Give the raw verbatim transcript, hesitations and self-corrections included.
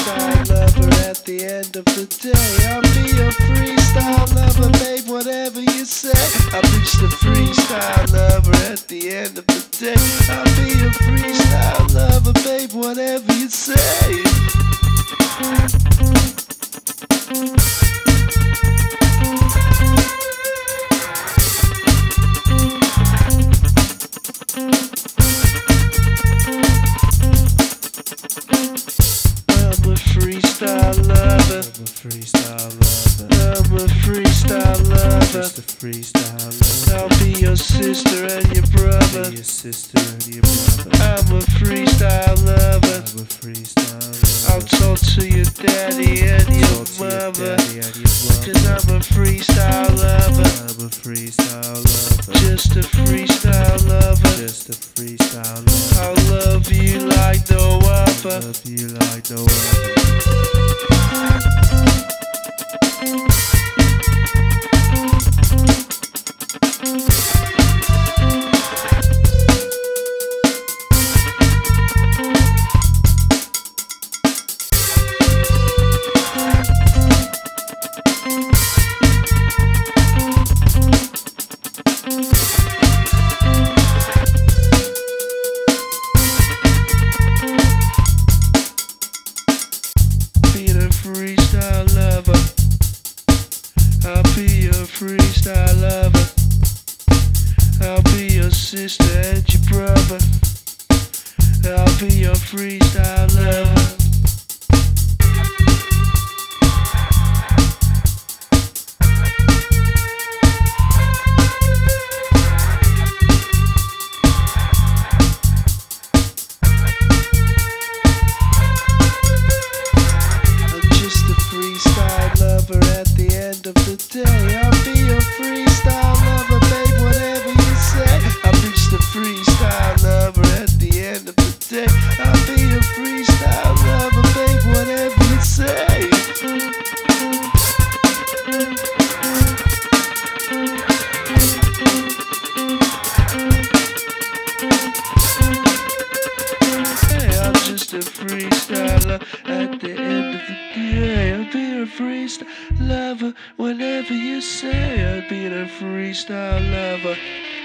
freestyle lover at the end of the day. I'll be a freestyle lover, babe, whatever you say. I'll be just a freestyle lover at the end of the day. I'll be a freestyle lover, babe, whatever you say. I'm a freestyle lover. I'm a freestyle lover. I'm a freestyle lover. Just a freestyle lover. I'll be your sister and your brother. Be your sister and your brother. I'm a freestyle lover. I'm a freestyle lover. I'll talk to your daddy and your Talk to your mother. daddy and your mother. Cause I'm a freestyle lover. I'm a freestyle lover. Just a freestyle lover. Just a freestyle lover. I'll love you like no other. Love you like no other. Being a freestyle lover. I'll be your freestyle lover. I'll be your sister and your brother. I'll be your freestyle lover. I'm just a freestyle lover at the end of the day. I'll be your freestyle lover, babe, whatever you say. I'll be just a freestyle lover at the end of the day. I'll be your freestyle lover, babe, whatever you say. Hey, I'm just a freestyler at the end of the day. I'll be a freestyle lover whenever you say. I'll be a freestyle lover.